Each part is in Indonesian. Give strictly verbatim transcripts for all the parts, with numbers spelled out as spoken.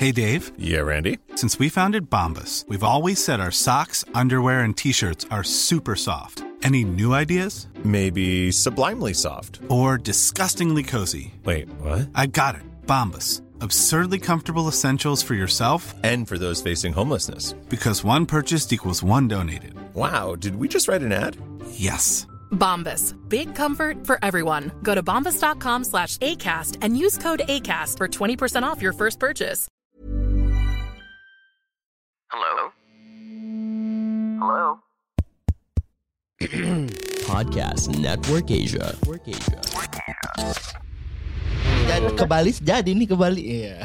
Hey, Dave. Yeah, Randy? Since we founded Bombas, we've always said our socks, underwear, and T-shirts are super soft. Any new ideas? Maybe sublimely soft. Or disgustingly cozy? Wait, what? I got it. Bombas. Absurdly comfortable essentials for yourself and for those facing homelessness. Because one purchased equals one donated. Wow, did we just write an ad? Yes. Bombas. Big comfort for everyone. Go to bombas.com slash ACAST and use code ACAST for twenty percent off your first purchase. Hello? Hello? Podcast Network Asia. Network Asia. Jadi ke Bali jadi nih ke Bali. Iya.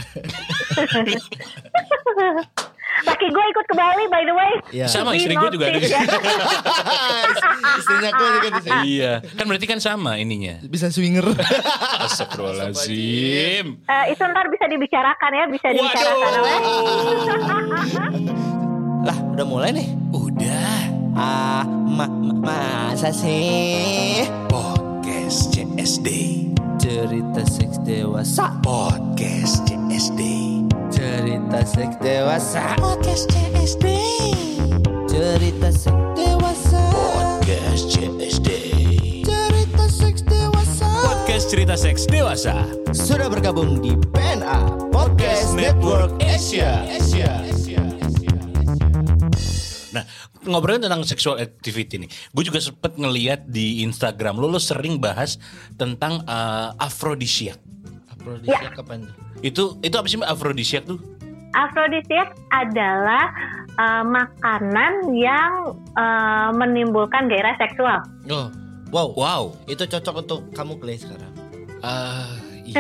Laki gue ikut ke Bali by the way. Ya. Sama istri gue juga ada. Istrinya gue juga di sini. Iya, kan berarti kan sama ininya. Bisa swinger. Astagfirullahaladzim. Uh, itu ntar bisa dibicarakan ya, bisa dibicarakan. Lah, udah mulai nih. Udah. Ah, ma- ma- masa sih? Podcast C S D. Cerita seks dewasa. Podcast C S D. Cerita seks dewasa. Podcast C S D. Cerita seks dewasa. Podcast C S D. Cerita seks dewasa. Podcast cerita seks dewasa. Sudah bergabung di P N A Podcast Network Asia. Asia. Nah, ngobrolin tentang sexual activity nih, gue juga sempet ngeliat di Instagram lo, lo sering bahas tentang uh, afrodisiak. Afrodisiak ya. Apa itu? Itu itu apa sih Mbak afrodisiak tuh? Afrodisiak adalah uh, makanan yang uh, menimbulkan gairah seksual. Oh, wow, wow, itu cocok untuk kamu Clay sekarang. Uh, iya.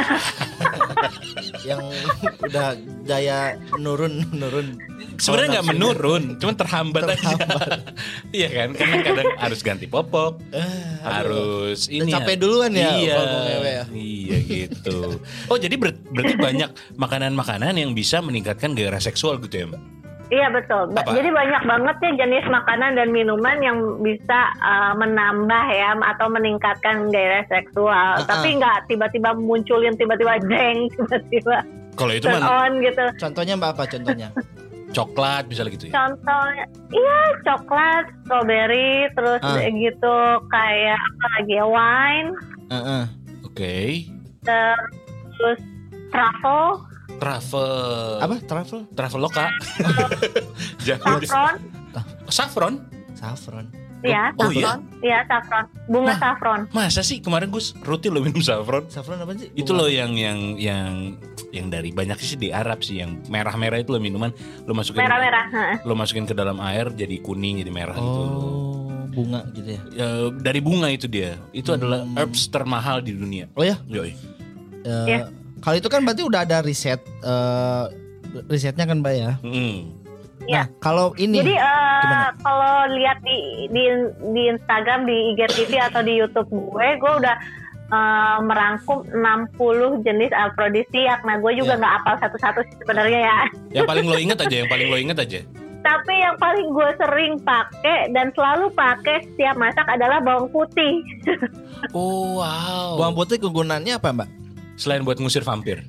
Yang udah daya nurun nurun. Sebenarnya nggak menurun, cuman terhambat, terhambat. aja. Iya kan, karena kadang harus ganti popok, uh, harus ini. Capek duluan ya. Iya, ya. iya gitu. Oh jadi ber- berarti banyak makanan-makanan yang bisa meningkatkan gairah seksual gitu ya Mbak? Iya betul. Apa? Jadi banyak banget ya jenis makanan dan minuman yang bisa uh, menambah ya atau meningkatkan gairah seksual. Uh-uh. Tapi nggak tiba-tiba munculin tiba-tiba jeng tiba-tiba. Kalau itu turn mana? On gitu. Contohnya Mbak apa contohnya? Coklat misalnya gitu ya? Contohnya, iya coklat, strawberry, terus uh. gitu kayak apa lagi ya, wine. Uh-uh. Oke. Okay. Terus truffle. Travel. Apa? Travel? Traveloka. Saffron. Saffron? Saffron. Iya, oh, saffron. Iya, saffron. Bunga nah, saffron. Masa sih kemarin gue rutin lo minum saffron? Saffron apa sih? Bunga. Itu loh yang yang yang yang dari banyak sih di Arab sih, yang merah-merah itu lo minuman, lo masukin merah-merah. Lo masukin ke dalam air jadi kuning jadi merah oh, gitu. Oh, bunga gitu ya. ya. Dari bunga itu dia. Itu hmm. adalah herbs termahal di dunia. Oh ya? Yoi. Uh, ya. Kalau itu kan berarti udah ada riset uh, risetnya kan Mbak ya. Hmm. Nah, ya. Kalau ini jadi uh, kalau lihat di, di di Instagram, di I G T V atau di YouTube gue, gue udah uh, merangkum enam puluh jenis afrodisiak. Nah, gue juga nggak ya. Hafal satu-satu sebenarnya ya. Yang paling lo inget aja, yang paling lo inget aja. Tapi yang paling gue sering pakai dan selalu pakai setiap masak adalah bawang putih. Oh wow. Bawang putih kegunaannya apa Mbak? Selain buat ngusir vampir.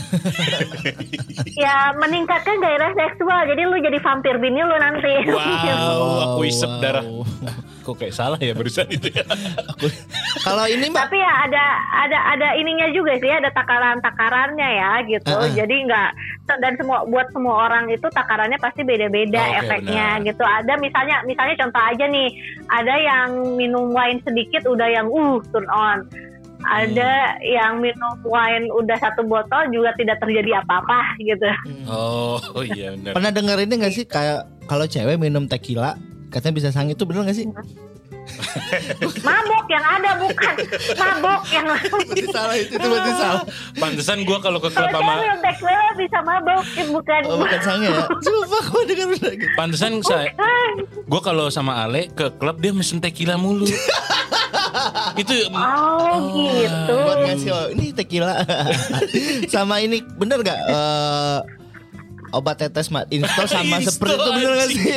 Ya meningkatkan gairah seksual. Jadi lu jadi vampir bini lu nanti. Wow, aku isep wow. darah. Kok kayak salah ya barusan itu ya. Kalau ini Mbak. Tapi ya ada ada ada ininya juga sih, ada takaran-takarannya ya gitu. Uh-uh. Jadi nggak, dan semua buat semua orang itu takarannya pasti beda-beda oh, okay, efeknya benar. Gitu. Ada misalnya misalnya contoh aja nih, ada yang minum wine sedikit udah yang uh turn on. Ada hmm. yang minum wine udah satu botol juga tidak terjadi apa-apa gitu. Oh, oh iya benar. Pernah dengar ini nggak sih kayak kalau cewek minum tequila katanya bisa sang, itu benar nggak sih? Mabok yang ada bukan mabok yang itu salah, itu itu berarti salah. Pantesan gue kalau ke klub sama minum tequila bisa mabok bukan oh, bukan sangnya ya. Coba gue dengar lagi. Pantesan saya gue kalau sama Ale ke klub dia mesen tequila mulu. Itu oh, oh gitu. Buat ngasih oh, ini tequila. Sama ini bener gak uh, obat tetes mat install sama seperti itu bener gak sih?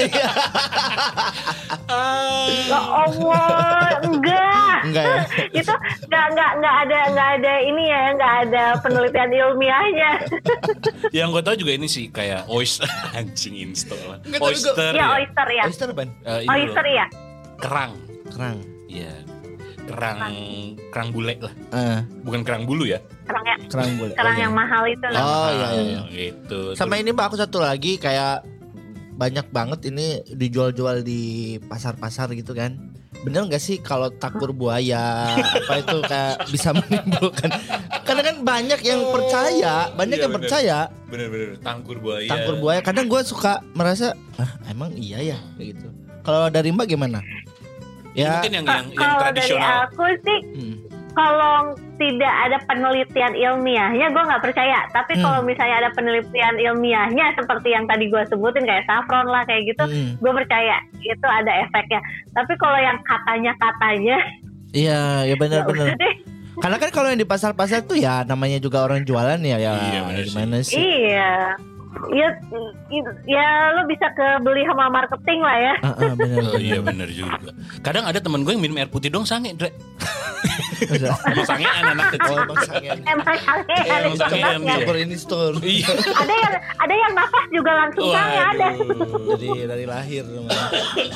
Ya Allah, enggak. Enggak ya? Itu enggak enggak enggak ada enggak ada ini ya, enggak ada penelitian ilmiahnya. Yang gue tahu juga ini sih kayak oyster anjing install. Nggak tahu Oyster Ya ya. oyster ya. Oyster ban? Eh, ini Oyster loh, ya. kerang. Kerang. Iya. Kerang kerang bule lah. Eh, Bukan kerang bulu ya. Kerang ya. kerang bule. Kerang Oh, yang iya. mahal itu lah. Oh iya iya. iya. Ah, gitu. Sama ini Mbak aku satu lagi kayak banyak banget ini dijual-jual di pasar-pasar gitu kan. Bener nggak sih kalau takur buaya apa itu kayak bisa menimbulkan? Karena kan banyak yang percaya, banyak Iya, yang bener. percaya Bener-bener tangkur buaya. takur buaya. Kadang gue suka merasa, ah emang iya ya kayak gitu. Kalau dari Mbak gimana? Ya, Mungkin yang yang, yang Kalau dari tradisional. aku sih, hmm. kalau tidak ada penelitian ilmiahnya, gue nggak percaya. Tapi Hmm. kalau misalnya ada penelitian ilmiahnya, seperti yang tadi gue sebutin kayak saffron lah kayak gitu, Hmm. gue percaya itu ada efeknya. Tapi kalau yang katanya-katanya, Iya, ya ya benar-benar. udah deh. Karena kan kalau yang di pasar-pasar tuh ya namanya juga orang jualan ya, ya Iya, bener sih. gimana sih? Iya. Ya, ya lo bisa ke beli sama marketing lah ya. Ah, ah, benar. Oh iya bener juga. Kadang ada temen gue yang minum air putih dong sange, Dre. Emang sange anak kecil. Oh, emang sangean. Emang sange Eh, ada emang di sangean sangean tempatnya. dia. campur ini store. Iya. Ada yang ada yang nafas juga langsung sange ada. Dari dari lahir namanya.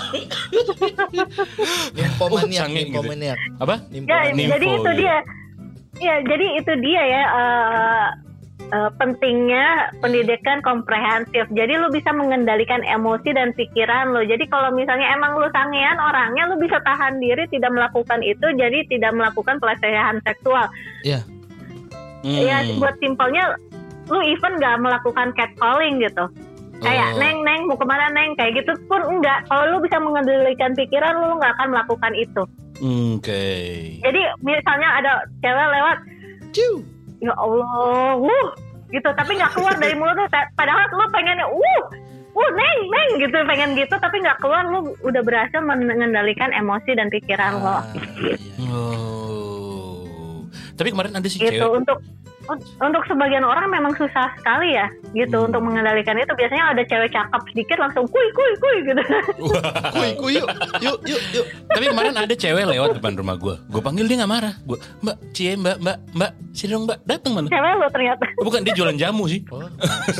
Nymphomaniac, sange gitu. nymphomaniac. Apa? Ya, Nymphomaniac. Nympho, jadi itu iya. dia. Ya, jadi itu dia ya eh, eh, pentingnya pendidikan komprehensif. Jadi lu bisa mengendalikan emosi dan pikiran lu. Jadi kalau misalnya emang lu sangean orangnya, lu bisa tahan diri tidak melakukan itu, jadi tidak melakukan pelecehan seksual. Iya. Hmm. Ya buat simpelnya, lu even gak melakukan catcalling gitu. Kayak Oh. neng neng mau kemana neng kayak gitu pun enggak. Kalau lu bisa mengendalikan pikiran, lu nggak akan melakukan itu. Oke. Jadi misalnya ada cewek lewat, Ciu. ya Allah, wuh, gitu. Tapi nggak keluar dari mulut lu. Padahal lu pengennya, wuh, wuh, neng, neng, gitu, pengen gitu. Tapi nggak keluar, lu udah berhasil mengendalikan emosi dan pikiran lo. Ah, iya. Oh. Tapi kemarin ada sih Gitu. cewek. Untuk untuk sebagian orang memang susah sekali ya, gitu, Hmm. untuk mengendalikan itu. Biasanya ada cewek cakep sedikit langsung kuy, kuy, kuy, gitu. Kuy, kuy, yuk, yuk, yuk, yuk. Tapi kemarin ada cewek lewat depan rumah gue. Gue panggil dia nggak marah. Gue, Mbak, cie, Mbak, Mbak, Mbak, sini dong Mbak, datang mana? Cewek lo ternyata. Oh, bukan, dia jualan jamu sih. Oh,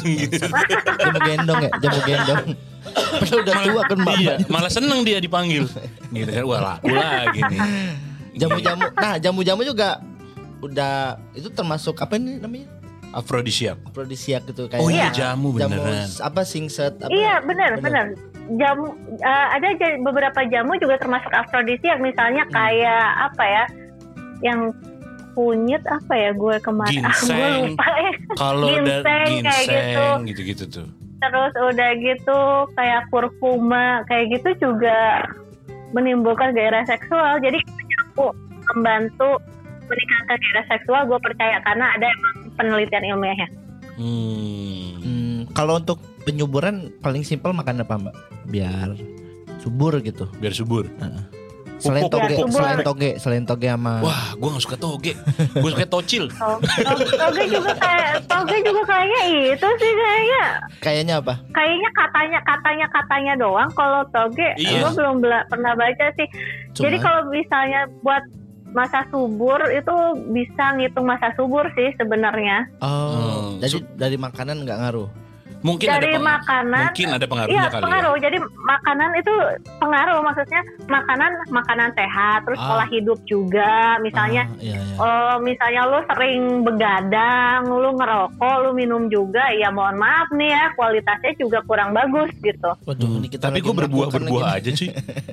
jamu gendong ya, jamu gendong. Padahal udah tua kan Mbak. Iya, malah seneng dia dipanggil. Gitu kan, wah laku lagi nih. Jamu-jamu. Nah, jamu-jamu juga udah itu termasuk apa ini namanya? Afrodisiak. Afrodisiak gitu kayak. Oh iya, Iya. jamu Jamu beneran. apa singset apa? Iya benar benar. Jamu eh, ada ja- beberapa jamu juga termasuk afrodisiak. Misalnya Hmm. kayak apa ya? Yang kunyit apa ya gue kemarin? Ah, gue Ginseng. lupa ya. Kalau udah Ginseng, kayak gitu. ginseng gitu-gitu tuh. Terus udah gitu kayak kurkuma kayak gitu juga menimbulkan gairah seksual. Jadi jamu membantu meningkatkan gairah seksual, gue percaya karena ada emang penelitian ilmiahnya. Hmm. Hmm, kalau untuk penyuburan paling simpel makan apa Mbak? Biar subur gitu. Biar subur. Selain Pupuk, toge, pupuk. selain toge, selain toge sama. Wah, gue gak suka toge. Gue suka tocil. Oh, to- toge juga kayak toge juga kayaknya itu sih kayaknya Kayaknya apa? kayaknya katanya katanya katanya doang. Kalau toge Iya. gue belum bela- pernah baca sih. Cuma- Jadi kalau misalnya buat masa subur itu bisa ngitung masa subur sih sebenarnya. Oh, Hmm, jadi su- dari makanan nggak ngaruh. Mungkin Dari ada peng- makanan, Mungkin ada pengaruhnya Iya kali pengaruh. ya. Jadi makanan itu pengaruh, maksudnya makanan makanan sehat, terus Ah. pola hidup juga. Misalnya, Ah, iya, iya. oh misalnya lu sering begadang, lu ngerokok, lu minum juga, ya mohon maaf nih ya kualitasnya juga kurang bagus gitu. Waduh, ini kita Tapi lagi gue berbuah melakukan berbuah lagi. aja sih.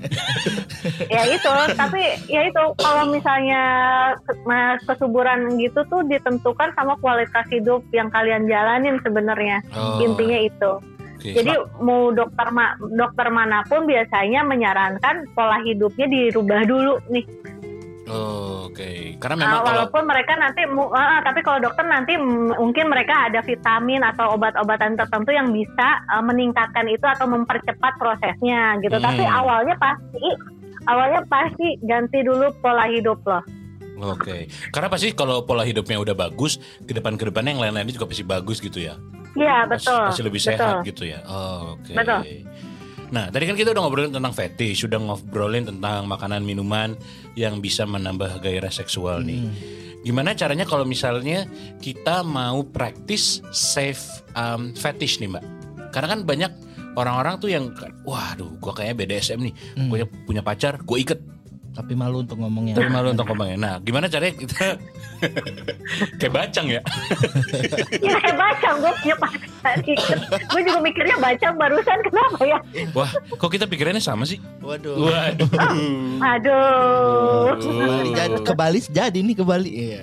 Ya itu, tapi ya itu kalau misalnya ke- mas- kesuburan gitu tuh ditentukan sama kualitas hidup yang kalian jalanin sebenarnya. Oh, Intinya itu. oke. Jadi mau dokter ma- dokter manapun biasanya menyarankan pola hidupnya dirubah dulu nih. Oh, oke. Karena Uh, memang kalau walaupun mereka nanti, mu- uh, tapi kalau dokter nanti m- mungkin mereka ada vitamin atau obat-obatan tertentu yang bisa uh, meningkatkan itu atau mempercepat prosesnya gitu. Hmm. Tapi awalnya pasti, awalnya pasti ganti dulu pola hidup loh. Oke. Karena pasti kalau pola hidupnya udah bagus, ke depan ke depannya yang lain-lainnya juga pasti bagus gitu ya. Iya, betul. Masih lebih betul. sehat gitu ya. Oh, oke. Okay. Betul. Nah, tadi kan kita udah ngobrolin tentang fetish, sudah ngobrolin tentang makanan minuman yang bisa menambah gairah seksual nih. Hmm. Gimana caranya kalau misalnya kita mau praktis safe um, fetish nih, Mbak? Karena kan banyak orang-orang tuh yang, waduh, gue kayaknya B D S M nih, hmm. gue punya pacar, gue iket. Tapi malu untuk ngomongnya. Tapi malu untuk ngomongnya. Nah, gimana caranya kita kayak bacang ya? Ya kayak bacang, gue punya pacar. Gue juga mikirnya bacang barusan, kenapa ya? Wah, kok kita pikirannya sama sih? Waduh. Waduh. Oh, aduh. Kebali jadi, ke Bali jadi nih ke Bali. Iya.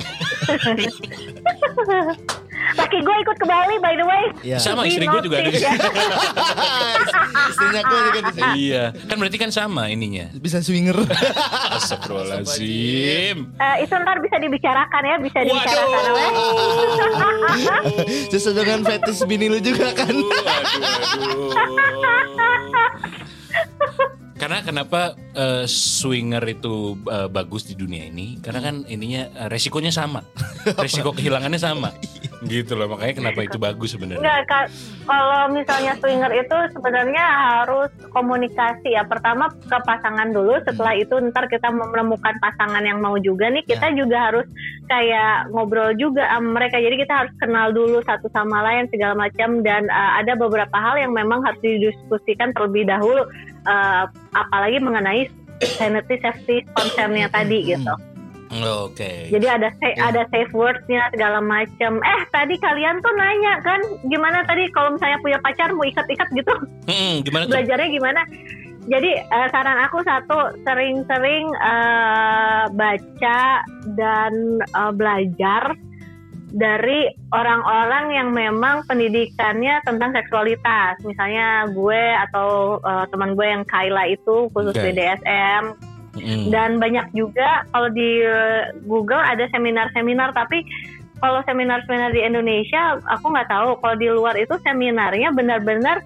Laki gue ikut ke Bali by the way. Ya. Sama istri gue juga ada. Ya. Istrinya gue juga di sini. Iya, kan berarti kan sama ininya. Bisa swinger. Astagfirullahaladzim. Uh, itu ntar bisa dibicarakan ya, bisa dibicarakan. Sesuai dengan fetish bini lu juga kan. Aduh, aduh. Karena kenapa uh, swinger itu uh, bagus di dunia ini? Karena kan ininya uh, resikonya sama, resiko kehilangannya sama, gitu loh. Makanya kenapa itu bagus sebenarnya? Enggak, ka- kalau misalnya swinger itu sebenarnya harus komunikasi ya. Pertama ke pasangan dulu, setelah itu ntar kita menemukan pasangan yang mau juga nih. Kita ya. juga harus kayak ngobrol juga sama mereka. Jadi kita harus kenal dulu satu sama lain segala macam. Dan uh, ada beberapa hal yang memang harus didiskusikan terlebih dahulu. Uh, apalagi mengenai sanity safety concern-nya tadi gitu. Oke. Okay. Jadi ada sa- yeah. ada safe word-nya segala macam. Eh tadi kalian tuh nanya kan gimana tadi kalau misalnya punya pacar mau ikat-ikat gitu? Hmm, gimana? Belajarnya gimana? Jadi uh, saran aku satu, sering-sering uh, baca dan uh, belajar dari orang-orang yang memang pendidikannya tentang seksualitas. Misalnya gue atau uh, teman gue yang Kayla itu khusus okay. B D S M. Mm. Dan banyak juga kalau di Google ada seminar-seminar, tapi kalau seminar-seminar di Indonesia aku nggak tahu. Kalau di luar itu seminarnya benar-benar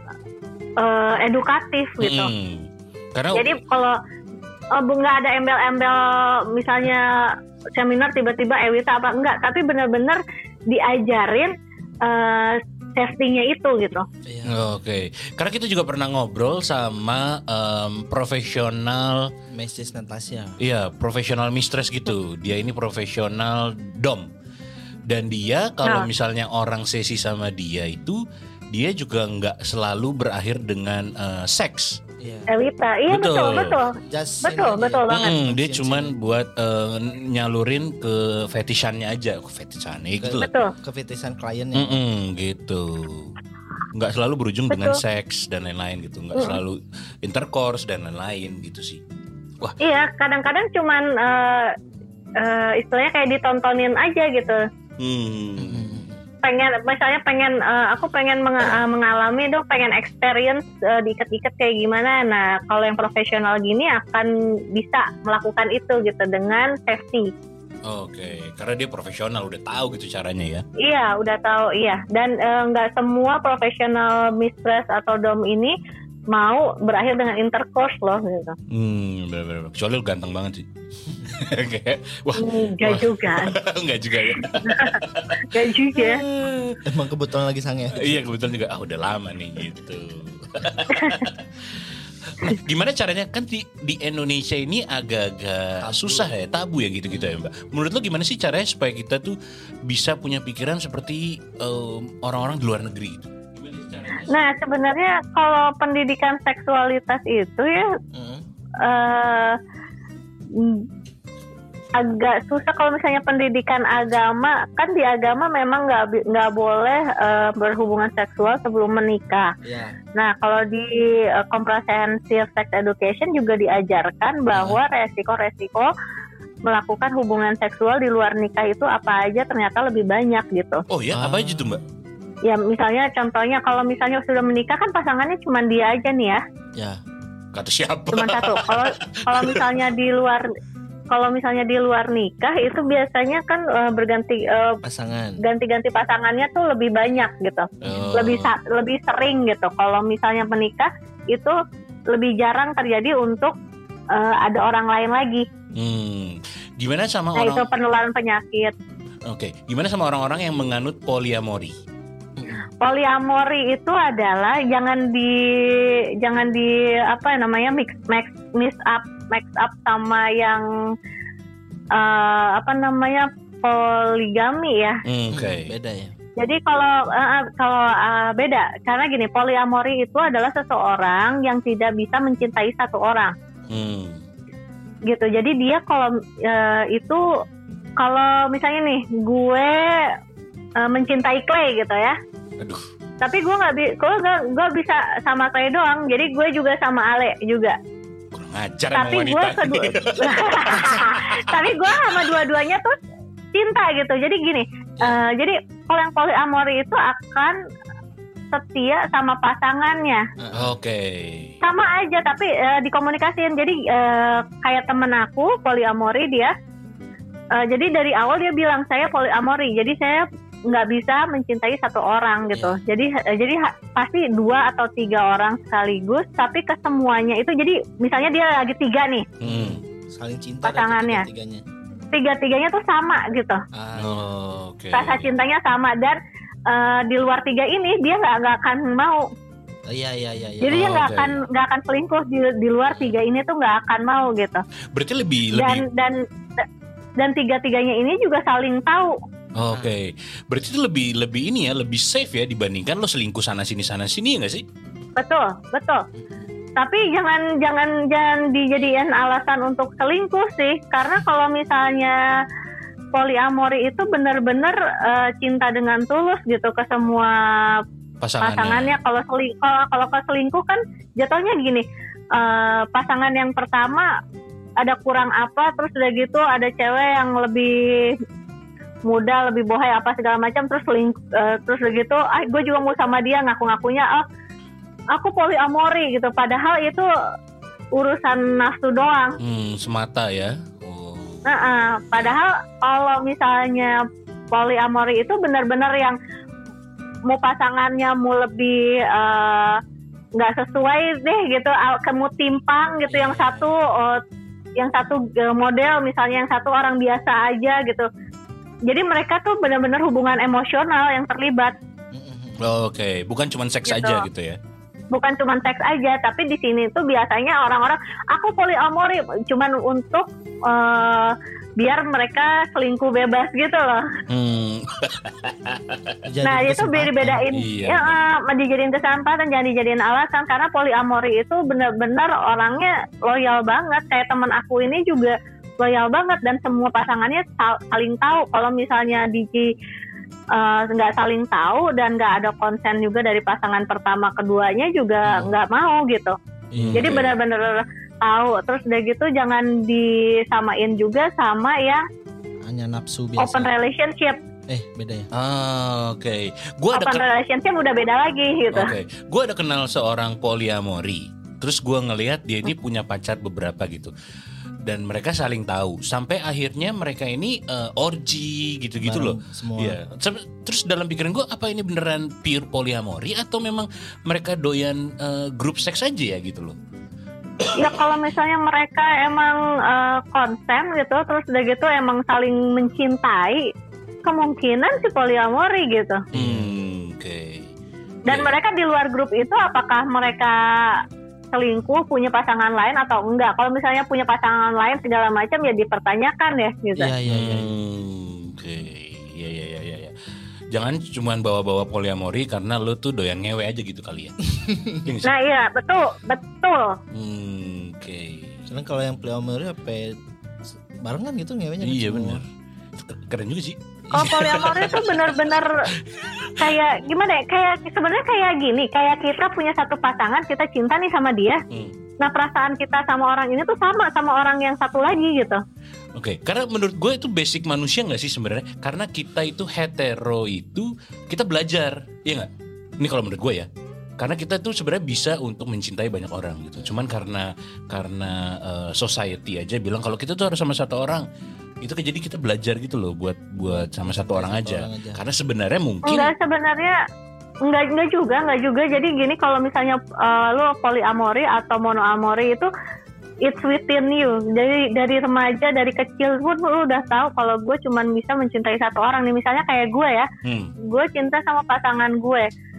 uh, edukatif gitu. Mm. Karena jadi kalau nggak uh, ada embel-embel misalnya seminar tiba-tiba Ewita apa enggak, tapi benar-benar diajarin uh, safety-nya itu gitu. Oke, okay. Karena kita juga pernah ngobrol sama um, profesional Mistress Natasha. Iya, profesional mistress gitu. Dia ini profesional dom. Dan dia kalau nah. misalnya orang sesi sama dia itu, dia juga nggak selalu berakhir dengan uh, seks. Yeah. Ewita, iya betul betul betul, Just betul, betul banget. Mm, dia cuman buat uh, nyalurin ke fetishannya aja, ke fetishannya gitu lah. Betul. Ke fetishan kliennya. Mm-mm, gitu. Nggak selalu berujung betul. dengan seks dan lain-lain gitu, nggak mm. selalu intercourse dan lain-lain gitu sih. Wah. Iya, kadang-kadang cuman uh, uh, istilahnya kayak ditontonin aja gitu. Hmm. Pengen misalnya pengen uh, aku pengen meng- uh, mengalami dong, pengen experience uh, diikat-ikat kayak gimana. Nah kalau yang profesional gini akan bisa melakukan itu gitu dengan safety. Oke, okay. Karena dia profesional udah tahu gitu caranya ya. Iya udah tahu, iya. Dan nggak uh, semua profesional mistress atau dom ini mau berakhir dengan intercourse loh gitu. Hmm, benar-benar. Kecuali lu ganteng banget sih. Kayak, wah, enggak wah. juga. Enggak juga ya. Enggak juga. Emang kebetulan lagi sange. Iya, kebetulan juga. Ah, udah lama nih gitu. Nah, gimana caranya kan di, di Indonesia ini agak-agak tabu. Susah ya, tabu ya gitu-gitu ya, Mbak. Menurut lo gimana sih caranya supaya kita tuh bisa punya pikiran seperti um, orang-orang di luar negeri gitu? Nah sebenarnya kalau pendidikan seksualitas itu ya hmm. uh, agak susah. Kalau misalnya pendidikan agama, kan di agama memang nggak nggak boleh uh, berhubungan seksual sebelum menikah. Yeah. Nah kalau di uh, comprehensive sex education juga diajarkan bahwa hmm. resiko-resiko melakukan hubungan seksual di luar nikah itu apa aja ternyata lebih banyak gitu. Oh ya, apa aja tuh Mbak? Ya misalnya contohnya kalau misalnya sudah menikah kan pasangannya cuma dia aja nih ya. Ya. Kata siapa? Cuma satu. Kalau kalau misalnya di luar kalau misalnya di luar nikah itu biasanya kan uh, berganti uh, pasangan. Ganti-ganti pasangannya tuh lebih banyak gitu. Oh. Lebih lebih sering gitu. Kalau misalnya menikah itu lebih jarang terjadi untuk uh, ada orang lain lagi. Hmm. Gimana sama nah, orang? Itu penularan penyakit. Oke. Okay. Gimana sama orang-orang yang menganut poliamori? poliamori itu adalah jangan di jangan di apa namanya mix mix mix up mix up sama yang uh, apa namanya poligami ya. Hmm, Oke. Okay. Beda ya. Jadi kalau uh, kalau uh, beda karena gini, poliamori itu adalah seseorang yang tidak bisa mencintai satu orang. Hmm. Gitu. Jadi dia kalau uh, itu kalau misalnya nih gue uh, mencintai Clay gitu ya. Aduh. Tapi gue nggak bi- gue nggak gue bisa sama Clay doang. Jadi gue juga sama Ale juga. Kurang ajar tapi gue kedua. Tapi gue sama dua-duanya tuh cinta gitu. Jadi gini. Uh, jadi kalau yang poliamori itu akan setia sama pasangannya. Oke. Okay. Sama aja tapi uh, dikomunikasiin. Jadi uh, kayak temen aku poliamori dia. Uh, jadi dari awal dia bilang saya poliamori. Jadi saya nggak bisa mencintai satu orang gitu. Yeah. Jadi uh, jadi ha, pasti dua atau tiga orang sekaligus. Tapi ke semuanya itu jadi misalnya dia lagi tiga nih. Hmm. Saling cinta pasangannya. Tiga-tiganya. Tiga-tiganya tuh sama gitu. Oh, okay. Rasa cintanya sama dan uh, di luar tiga ini dia nggak nggak akan mau. Oh, iya iya iya. Jadi oh, dia nggak okay. akan nggak akan selingkuh di di luar tiga ini tuh nggak akan mau gitu. Berarti lebih dan, lebih dan dan tiga-tiganya ini juga saling tahu. Oke, okay. Berarti itu lebih lebih ini ya, lebih safe ya dibandingkan lo selingkuh sana sini sana sini ya nggak sih? Betul betul. Tapi jangan jangan jangan dijadikan alasan untuk selingkuh sih, karena kalau misalnya poliamori itu benar-benar uh, cinta dengan tulus gitu ke semua pasangannya. pasangannya. Kalau seling kalau kalau ke selingkuh kan jatuhnya gini, uh, pasangan yang pertama ada kurang apa, terus udah gitu ada cewek yang lebih muda, lebih bohai apa segala macam, terus selingkuh, uh, terus udah gitu, ah gue juga mau sama dia, ngaku-ngakunya oh aku poliamori gitu, padahal itu urusan nafsu doang. Hmm, semata ya. Oh. Nah, padahal kalau misalnya poliamori itu benar-benar yang mau pasangannya mau lebih nggak uh, sesuai deh gitu, kamu timpang gitu, yang satu uh, yang satu model misalnya, yang satu orang biasa aja gitu. Jadi mereka tuh benar-benar hubungan emosional yang terlibat. Oh, oke, okay. Bukan cuma seks gitu. Aja gitu ya. Bukan cuma seks aja, tapi di sini tuh biasanya orang-orang aku poliamori cuman untuk uh, biar mereka selingkuh bebas gitu loh. Hmm. Nah itu beda-bedain, iya, ya uh, dijadiin kesempatan, jangan dijadiin alasan, karena poliamori itu benar-benar orangnya loyal banget. Kayak teman aku ini juga loyal banget dan semua pasangannya sal- saling tahu. Kalau misalnya di nggak uh, saling tahu dan nggak ada konsen juga dari pasangan pertama keduanya juga nggak hmm. mau gitu. Hmm. Jadi benar-benar tahu. Terus udah gitu jangan disamain juga sama yang hanya nafsu biasa. Open relationship. Eh beda ya. Ah, oke. Okay. Gua open ada relationship udah beda lagi gitu. Oke. Okay. Gue ada kenal seorang poliamori. Terus gue ngelihat dia ini punya pacar beberapa gitu. Dan mereka saling tahu sampai akhirnya mereka ini uh, orgi gitu-gitu bareng, loh. Semua. Ya. Terus dalam pikiran gue, apa ini beneran pure poliamori atau memang mereka doyan uh, grup seks aja ya gitu loh? Ya kalau misalnya mereka emang uh, konsen gitu, terus udah gitu emang saling mencintai, kemungkinan sih poliamori gitu. Hmm, oke. Okay. Dan yeah. mereka di luar grup itu apakah mereka selingkuh, punya pasangan lain atau enggak? Kalau misalnya punya pasangan lain segala macam ya dipertanyakan ya gitu. Iya iya iya. Oke. Iya iya iya iya. Jangan cuman bawa-bawa poliamori karena lu tuh doyan ngewe aja gitu kali ya. Nah iya betul betul. Hmm, oke. Okay. Soalnya kalau yang poliamori apa barengan gitu ngewenya. Iya benar. Keren juga sih. Kalau poliamori itu benar-benar kayak gimana ya? Kayak sebenarnya kayak gini, kayak kita punya satu pasangan, kita cinta nih sama dia. Hmm. Nah perasaan kita sama orang ini tuh sama sama orang yang satu lagi gitu. Oke, okay. Karena menurut gue itu basic manusia nggak sih sebenarnya? Karena kita itu hetero itu kita belajar, ya nggak? Ini kalau menurut gue ya. Karena kita tuh sebenarnya bisa untuk mencintai banyak orang gitu. Cuman karena karena uh, society aja bilang kalau kita tuh harus sama satu orang. Itu kan jadi kita belajar gitu loh buat buat sama satu orang aja. orang aja. Karena sebenarnya mungkin enggak sebenarnya enggak enggak juga enggak juga. Jadi gini, kalau misalnya uh, lo poliamori atau monoamori itu it's within you. Jadi dari remaja, dari kecil pun lo udah tahu kalau gue cuman bisa mencintai satu orang nih. Misalnya kayak gue ya, hmm. gue cinta sama pasangan gue.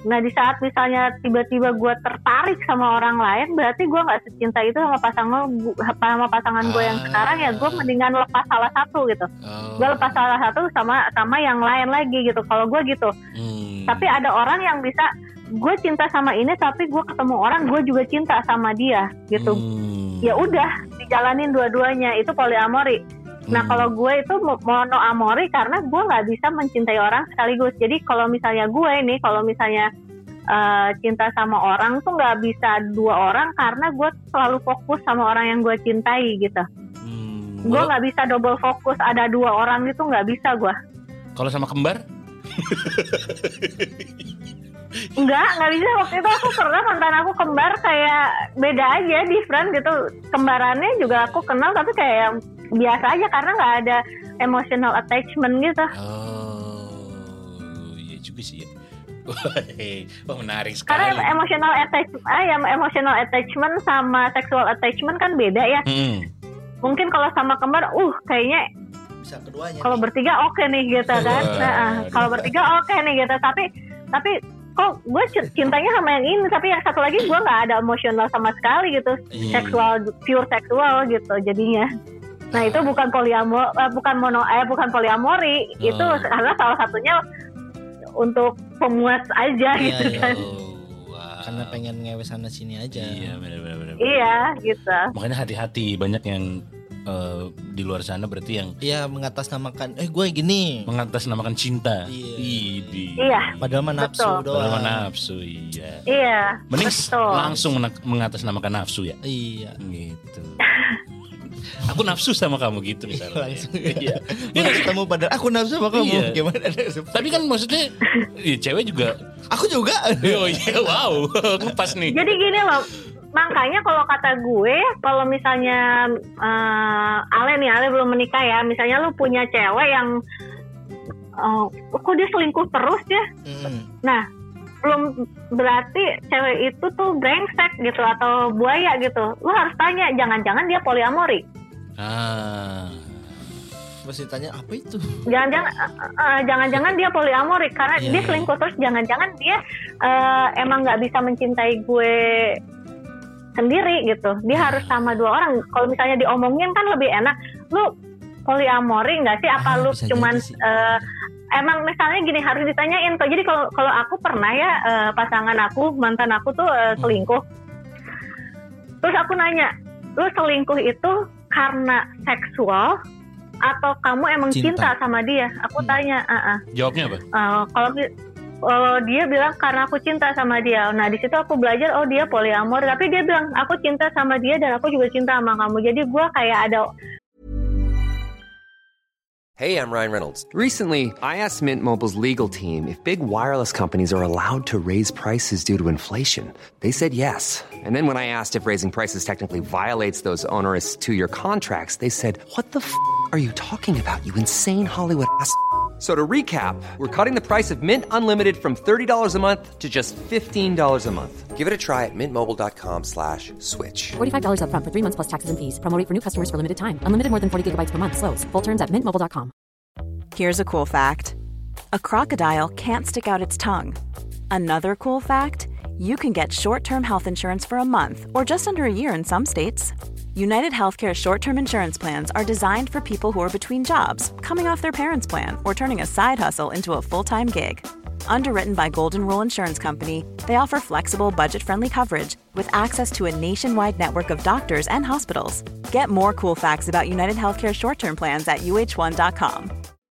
Nah di saat misalnya tiba-tiba gue tertarik sama orang lain, berarti gue nggak secinta itu sama pasangan sama pasangan gue yang sekarang ya. Gue mendingan lepas salah satu gitu. Oh. Gue lepas salah satu sama sama yang lain lagi gitu. Kalau gue gitu. Hmm. Tapi ada orang yang bisa, gue cinta sama ini tapi gue ketemu orang gue juga cinta sama dia gitu. Hmm. Ya udah dijalanin dua-duanya, itu poliamori. Nah kalau gue itu monoamori karena gue nggak bisa mencintai orang sekaligus. Jadi kalau misalnya gue nih, kalau misalnya uh, cinta sama orang tuh nggak bisa dua orang karena gue selalu fokus sama orang yang gue cintai gitu. Hmm, gue nggak bisa double fokus ada dua orang itu nggak bisa gue. Kalau sama kembar? Enggak, nggak bisa. Waktu itu aku pernah mantan aku kembar kayak beda aja, different gitu. Kembarannya juga aku kenal tapi kayak biasa aja karena nggak ada emotional attachment gitu. Oh, iya juga sih ya. Wah, menarik sekali. Karena emotional attachment, ah, ya, emotional attachment sama sexual attachment kan beda ya. Hmm. Mungkin kalau sama kembar, uh kayaknya bisa keduanya. Kalau bertiga oke okay nih gitu kan. Nah, kalau bertiga oke okay nih gitu. Tapi tapi kok gue cintanya sama yang ini, tapi yang satu lagi gue nggak ada emosional sama sekali gitu. Hmm. Seksual, pure seksual gitu jadinya. Nah itu bukan poliamor, bukan mono, eh bukan poliamori, oh. Itu karena salah satunya untuk pemuas aja iya, gitu kan. Oh, wow. Karena pengen ngewe sana sini aja. Iya benar-benar. Iya gitu. Makanya hati-hati, banyak yang uh, di luar sana berarti yang. Iya mengatasnamakan, eh gue gini. Mengatasnamakan cinta. Iya. Idi. Iya. Padahal mah nafsu doang. Padahal mah nafsu, iya. Iya. Mending betul. langsung mengatasnamakan nafsu ya. Iya. Gitu. Aku nafsu sama kamu gitu misalnya. Langsung iya. Udah ketemu padahal aku nafsu sama kamu. Iya. Gimana? Tapi kan maksudnya ya, cewek juga. Aku juga. Oh iya, wow. Ngepas nih. Jadi gini loh. Makanya kalau kata gue, kalau misalnya uh, Ale nih, Ale belum menikah ya. Misalnya lu punya cewek yang uh, kok dia selingkuh terus ya. Hmm. Nah, belum berarti cewek itu tuh brengsek gitu atau buaya gitu. Lu harus tanya, jangan-jangan dia poliamori. Ah. Mesti tanya apa itu? Jangan-jangan uh, jangan-jangan dia poliamori karena yeah, dia selingkuh terus. Jangan-jangan dia uh, emang nggak bisa mencintai gue sendiri gitu. Dia yeah. harus sama dua orang. Kalau misalnya diomongin kan lebih enak. Lu poliamori nggak sih? Apa ah, lu cuman uh, emang misalnya gini harus ditanyain tuh. Jadi kalau kalau aku pernah ya uh, pasangan aku mantan aku tuh uh, selingkuh. Terus aku nanya, lu selingkuh itu karena seksual atau kamu emang cinta, cinta sama dia? Aku hmm. tanya, uh-uh. Jawabnya apa? Uh, kalau uh, dia bilang karena aku cinta sama dia. Nah di situ aku belajar, oh dia poliamor. Tapi dia bilang aku cinta sama dia dan aku juga cinta sama kamu. Jadi gue kayak ada. Hey, I'm Ryan Reynolds. Recently, I asked Mint Mobile's legal team if big wireless companies are allowed to raise prices due to inflation. They said yes. And then when I asked if raising prices technically violates those onerous two-year contracts, they said, what the f*** are you talking about, you insane Hollywood ass f- So to recap, we're cutting the price of Mint Unlimited from thirty dollars a month to just fifteen dollars a month. Give it a try at mintmobile.com slash switch. forty-five dollars up front for three months plus taxes and fees. Promo rate for new customers for limited time. Unlimited more than forty gigabytes per month. Slows full terms at mint mobile dot com. Here's a cool fact. A crocodile can't stick out its tongue. Another cool fact, you can get short-term health insurance for a month or just under a year in some states. United Healthcare short-term insurance plans are designed for people who are between jobs, coming off their parents' plan, or turning a side hustle into a full-time gig. Underwritten by Golden Rule Insurance Company, they offer flexible, budget-friendly coverage with access to a nationwide network of doctors and hospitals. Get more cool facts about United Healthcare short-term plans at U H one dot com.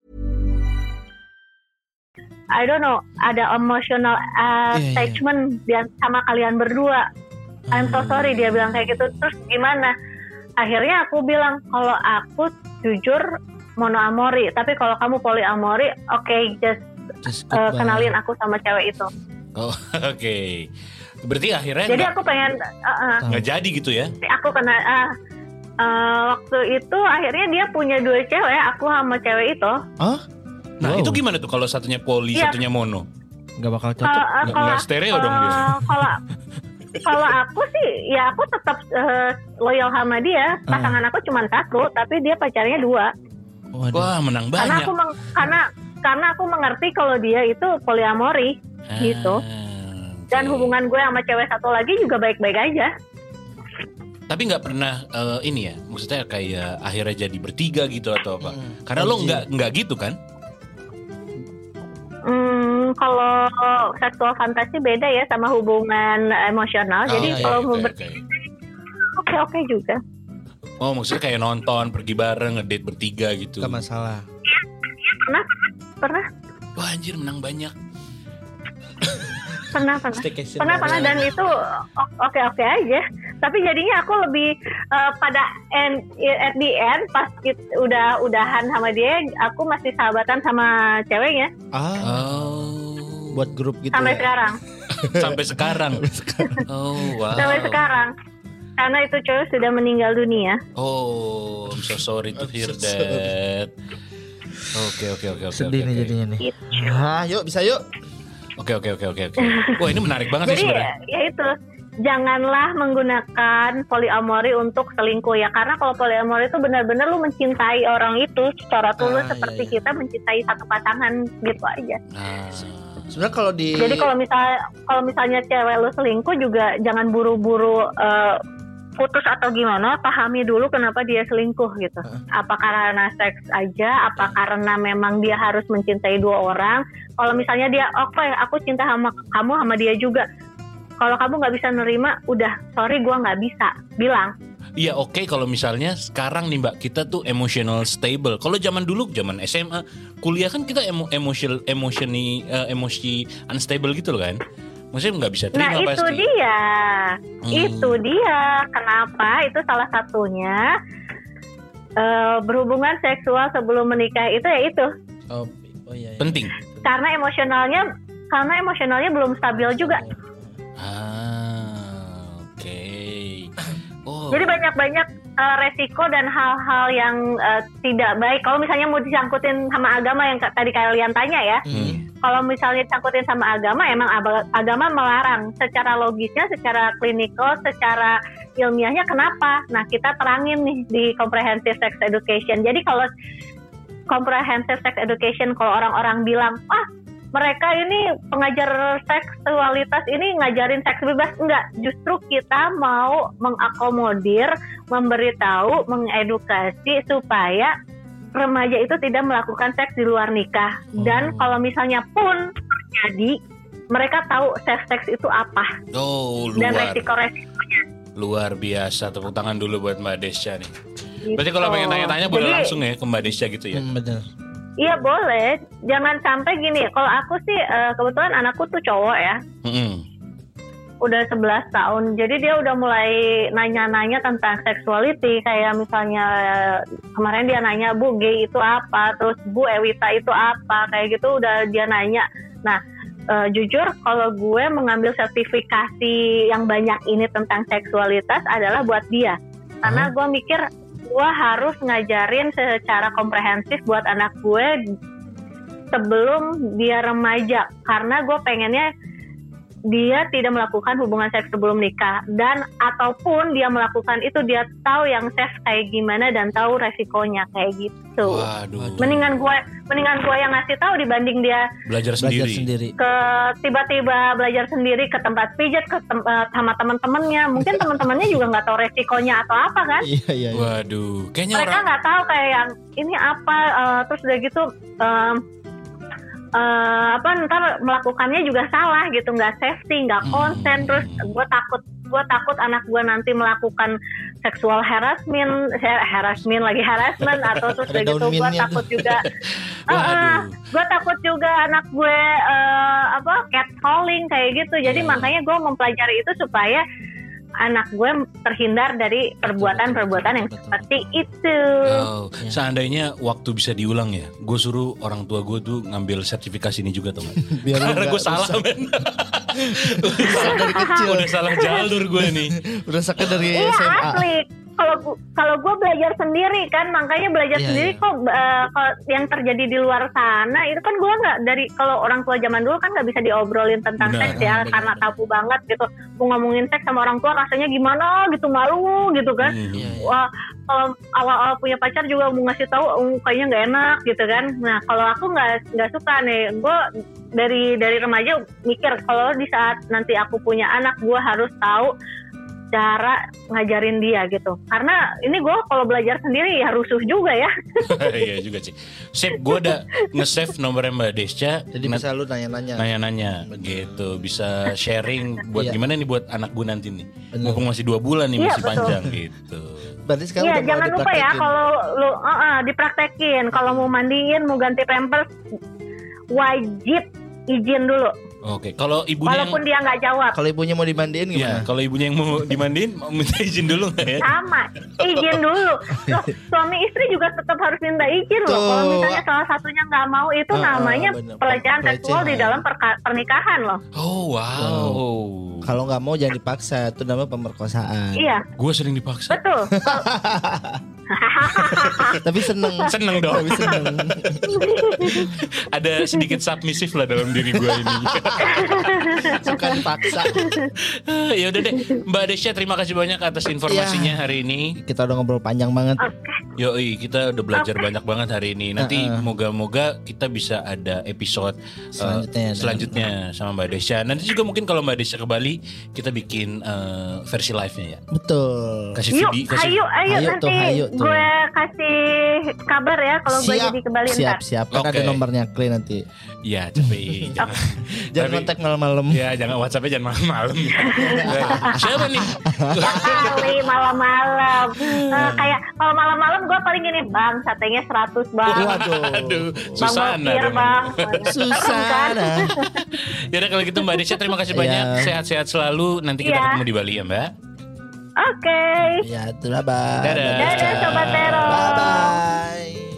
I don't know, ada emotional attachment yeah, yeah. sama kalian berdua. I'm so sorry, dia bilang kayak gitu. Terus gimana? Akhirnya aku bilang kalau aku jujur monoamori, tapi kalau kamu poliamori, oke, okay, just, just uh, kenalin aku sama cewek itu. Oh, oke. Okay. Berarti akhirnya jadi gak, aku pengen uh, nggak jadi gitu ya? Aku kena uh, uh, waktu itu akhirnya dia punya dua cewek, aku sama cewek itu. Hah? Nah wow. Itu gimana tuh kalau satunya poli, ya. Satunya mono? Gak bakal cocok. Uh, uh, Nggak stereo uh, dong dia. Kalau Kalau aku sih, ya aku tetap uh, loyal sama dia. Pasangan aku cuma satu, tapi dia pacarnya dua. Waduh. Wah, menang banyak. Karena aku meng, karena karena aku mengerti kalau dia itu poliamori, ah, gitu. Dan hubungan gue sama cewek satu lagi juga baik-baik aja. Tapi nggak pernah uh, ini ya, maksudnya kayak akhirnya jadi bertiga gitu atau apa? Hmm. Karena lo nggak nggak gitu kan? Hmm, kalau seksual fantasi beda ya sama hubungan emosional. Oh, Jadi iya, kalau mau okay, bertiga, oke okay, oke juga. Oh maksudnya kayak nonton, pergi bareng, ngedate bertiga gitu? Gak masalah. Iya, pernah, pernah. Wah anjir menang banyak. Pernah pernah pernah pernah dan itu oke oke aja, tapi jadinya aku lebih uh, pada end, at the end pas kita udah udahan sama dia, aku masih sahabatan sama ceweknya. Ah, oh. Buat grup gitu sampai ya? sekarang sampai sekarang oh wow sampai sekarang karena itu cewek sudah meninggal dunia. Oh I'm so sorry to hear that. Oke oke oke oke sedih nih jadinya nih. Ah yuk bisa yuk. Oke oke oke oke oke. Wah ini menarik banget sih sebenarnya. Jadi ya itu, janganlah menggunakan poliamori untuk selingkuh ya, karena kalau poliamori itu benar-benar lu mencintai orang itu secara tulus ah, seperti iya, iya. kita mencintai satu pasangan gitu aja. Ah. Sebenarnya kalau di Jadi kalau misalnya kalau misalnya cewek lu selingkuh juga jangan buru-buru uh, putus atau gimana, pahami dulu kenapa dia selingkuh gitu. Apa karena seks aja, apa karena memang dia harus mencintai dua orang. Kalau misalnya dia, oke okay, aku cinta sama kamu sama dia juga. Kalau kamu nggak bisa nerima, udah sorry gue nggak bisa, bilang. Iya oke okay, kalau misalnya sekarang nih Mbak kita tuh emotional stable. Kalau zaman dulu zaman S M A, kuliah kan kita emo, emotional emosi uh, emosi unstable gitu loh kan. Maksudnya nggak bisa terima nah, pasti. Nah itu dia, hmm. itu dia. Kenapa? Itu salah satunya uh, berhubungan seksual sebelum menikah itu ya itu. Oh, oh iya, iya. Penting. Karena emosionalnya, karena emosionalnya belum stabil juga. Ah, oke. Okay. Oh. Jadi banyak-banyak uh, resiko dan hal-hal yang uh, tidak baik. Kalau misalnya mau disangkutin sama agama yang tadi kalian tanya ya. Hmm. Kalau misalnya disangkutin sama agama, emang agama melarang. Secara logisnya, secara klinikal, secara ilmiahnya kenapa? Nah kita terangin nih di Comprehensive Sex Education. Jadi kalau Comprehensive Sex Education, kalau orang-orang bilang, ah mereka ini pengajar seksualitas ini ngajarin seks bebas, enggak. Justru kita mau mengakomodir, memberitahu, mengedukasi supaya remaja itu tidak melakukan seks di luar nikah. Dan kalau misalnya pun terjadi, mereka tahu seks itu apa. Oh, luar. Dan resiko-resikonya. Luar biasa, tepuk tangan dulu buat Mbak Desya nih. Gitu. Berarti kalau pengen tanya-tanya boleh Jadi, langsung ya ke Mbak Desya gitu ya? Hmm, benar. Iya boleh. Jangan sampai gini, kalau aku sih kebetulan anakku tuh cowok ya. Mm-hmm. Udah sebelas tahun, jadi dia udah mulai nanya-nanya tentang sexuality. Kayak misalnya kemarin dia nanya, Bu gay itu apa, terus Bu Ewita itu apa, kayak gitu udah dia nanya. Nah uh, jujur kalau gue mengambil sertifikasi yang banyak ini tentang seksualitas adalah buat dia. Karena gue mikir gue harus ngajarin secara komprehensif buat anak gue sebelum dia remaja. Karena gue pengennya dia tidak melakukan hubungan seks sebelum nikah, dan ataupun dia melakukan itu dia tahu yang seks kayak gimana dan tahu resikonya kayak gitu. Waduh. Mendingan gue mendingan gue yang ngasih tahu dibanding dia belajar sendiri. Belajar sendiri. Ke tiba-tiba belajar sendiri ke tempat pijat ke tempat sama teman-temannya. Mungkin teman-temannya juga nggak tahu resikonya atau apa kan? Iya iya. iya. Waduh. Kayaknya mereka nggak orang... tahu kayak yang ini apa uh, terus udah gitu. Um, Uh, apa ntar melakukannya juga salah gitu, nggak safety, nggak konsen. Terus gue takut gue takut anak gue nanti melakukan seksual harassment harassment lagi harassment atau terus udah gitu gue takut juga uh, uh, gue takut juga anak gue uh, apa catcalling kayak gitu. Jadi yeah. makanya gue mempelajari itu supaya anak gue terhindar dari perbuatan-perbuatan yang seperti itu. Oh, ya. Seandainya waktu bisa diulang ya, gue suruh orang tua gue tuh ngambil sertifikasi ini juga, teman. Karena gue salah, men. Salah dari kecil. Udah salah jalur gue nih. Udah sakit dari iya, S M A. Asli. Kalau kalau gue belajar sendiri kan, makanya belajar yeah, sendiri yeah. kok uh, kalau yang terjadi di luar sana itu kan gue nggak dari kalau orang tua zaman dulu kan nggak bisa diobrolin tentang benar, seks ya benar, karena tabu banget gitu. Mau ngomongin seks sama orang tua rasanya gimana gitu, malu gitu kan. Mm, yeah, yeah. Wah kalau awal-awal punya pacar juga mau ngasih tahu oh, kayaknya nggak enak gitu kan. Nah kalau aku nggak nggak suka nih, gue dari dari remaja mikir kalau di saat nanti aku punya anak gue harus tahu cara ngajarin dia gitu. Karena ini gue kalau belajar sendiri ya rusuh juga ya. Iya juga sih. Sip, gue udah nge-save nomornya Mbak Desya. Jadi bisa lu nanya-nanya. Nanya-nanya gitu. Bisa sharing buat Iya. gimana nih buat anak gue nanti nih. Bener. Mumpung masih dua bulan nih, Iya, masih betul. panjang gitu. Berarti sekarang Iya udah mulai jangan lupa ya dipraktekin. kalau lu uh, uh, dipraktekin. Kalau mau mandiin, mau ganti pampers wajib izin dulu. Oke, kalau ibunya Walaupun yang dia nggak jawab. Kalau ibunya mau dimandiin ya, gimana? kalau ibunya yang mau dimandiin mau minta izin dulu nggak ya? Sama, izin dulu. Loh, suami istri juga tetap harus minta izin loh. Kalau Tuh. misalnya salah satunya nggak mau, itu Ah, ah, namanya bener. pelecehan seksual di Pelecehan. dalam perka- pernikahan loh. Oh wow. Kalau nggak mau jangan dipaksa, itu namanya pemerkosaan. Iya, Gue sering dipaksa. betul. Tapi seneng. Seneng dong. Tapi seneng. Ada sedikit submisif lah dalam diri gue ini. Suka dipaksa. Ya udah deh, Mbak Desya terima kasih banyak atas informasinya Ya. hari ini. Kita udah ngobrol panjang banget. Yoi, kita udah belajar banyak banget hari ini. Nanti Uh-uh. moga-moga kita bisa ada episode uh, Selanjutnya. selanjutnya sama Mbak Desya. Nanti juga mungkin kalau Mbak Desya ke Bali, kita bikin uh, versi live-nya ya. Betul. Kasih Yuk, video, kasih ayo, ayo, Ayo nanti tuh, ayo tuh. gue kasih kabar ya kalau gue jadi ke Bali siap, ntar. siap. Kan Oke. ada nomornya Kli nanti. Ya, tapi jangan, Jangan tapi- kontak malam-malam. Ya, jangan WhatsApp-nya jangan malam-malam. Siapa nih? Kali malam-malam. Eh, kayak kalau malam-malam gue paling gini, bang satenya seratus bang. Waduh. Aduh, Bang Susana Bokir dong. bang. Susana. Ya udah kalau gitu Mbak Desya terima kasih Iya. banyak. Sehat-sehat selalu. Nanti kita Iya. ketemu di Bali ya, Mbak. Oke. Ya, itulah bye. Dadah. Dadah Sobat Tero. Bye bye.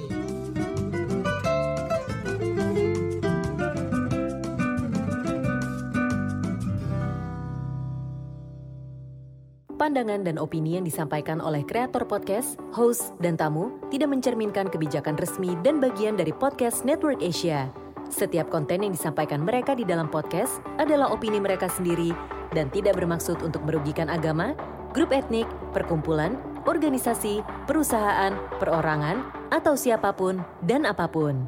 Pandangan dan opini yang disampaikan oleh kreator podcast, host, dan tamu tidak mencerminkan kebijakan resmi dan bagian dari podcast Network Asia. Setiap konten yang disampaikan mereka di dalam podcast adalah opini mereka sendiri dan tidak bermaksud untuk merugikan agama, grup etnik, perkumpulan, organisasi, perusahaan, perorangan, atau siapapun dan apapun.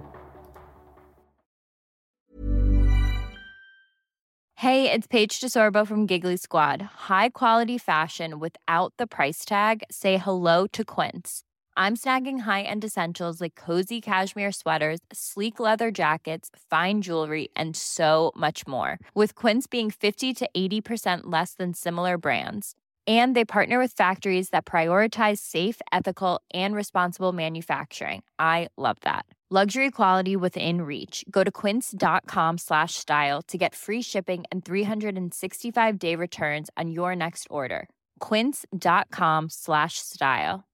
Hey, it's Paige DeSorbo from Giggly Squad. High quality fashion without the price tag. Say hello to Quince. I'm snagging high-end essentials like cozy cashmere sweaters, sleek leather jackets, fine jewelry, and so much more. With Quince being fifty to eighty percent less than similar brands. And they partner with factories that prioritize safe, ethical, and responsible manufacturing. I love that. Luxury quality within reach. Go to quince.com slash style to get free shipping and three sixty-five day returns on your next order. Quince.com slash style.